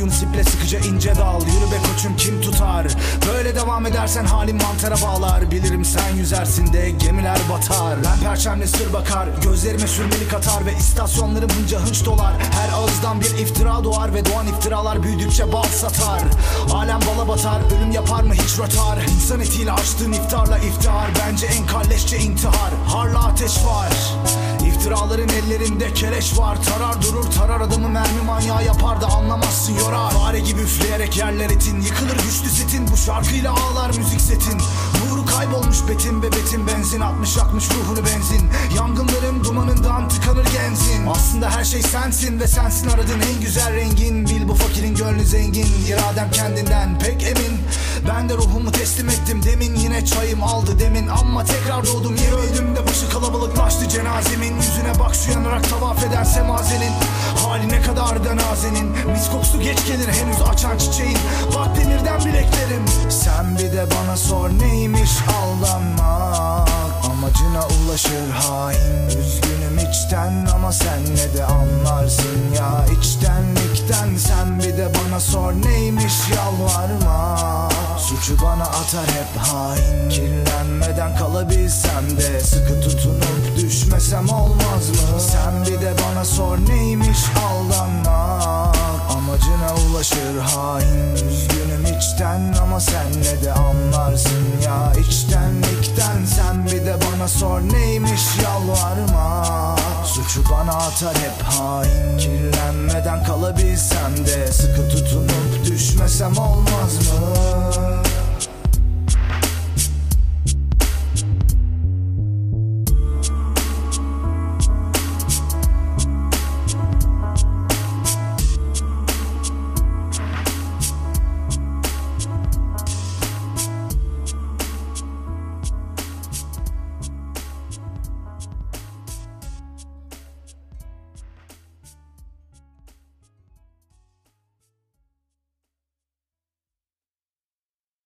Yunus iple sıkıca ince dal. Yürü be koçum, kim tutar? Böyle devam edersen halim mantara bağlar. Bilirim sen yüzersin de gemiler batar. Ben perçemle sır bakar, gözlerime sürmeli katar ve istasyonları bunca hınç dolar. Her ağızdan bir iftira doğar ve doğan iftiralar büyüdükçe bal satar. Alem bala batar, ölüm yapar mı hiç rötar? İnsan etiyle açtığın iftarla iftihar, bence en kalleşçe intihar. Harla ateş var, İftiraların ellerinde keleş var. Tarar durur, tarar adamı, mermi manyağı yapar da anlamazsın, yorar. Fare gibi üfleyerek yerler etin, yıkılır güçlü setin. Bu şarkıyla ağlar müzik setin. Nuru kaybolmuş betin ve betin benzin atmış, yakmış ruhunu benzin. Yangınların dumanından tıkanır genzin. Aslında her şey sensin ve sensin aradığın en güzel rengin. Bil bu fakirin gönlü zengin, iradem kendinden pek emin. Ben de ruhumu teslim ettim demin, yine çayım aldı demin. Ama tekrar doğdum, yer öldüm de başı kalabalıklaştı cenazemin. Yüzüne bak şu yanarak tavaf eden semazenin. Hali ne kadar da nazenin. Mis kokusu geç gelir henüz açan çiçeğin. Bak demirden bileklerim. Sen bir de bana sor neymiş aldanmak. Amacına ulaşır hain. Üzgünüm içten ama sen ne de anlarsın ya içtenlikten. Sen bir de bana sor neymiş yalvarma. Suçu bana atar hep hain. Kirlenmeden kalabilsem de sıkı tutunup düşmesem olmaz mı? Sen bir de bana sor neymiş aldanmak. Amacına ulaşır hain. Üzgünüm içten ama sen ne de anlarsın ya içtenlikten. Sen bir de bana sor neymiş yalvarma. Suçu bana atar hep hain. Kirlenmeden kalabilsem de sıkı tutunup düşmesem olmaz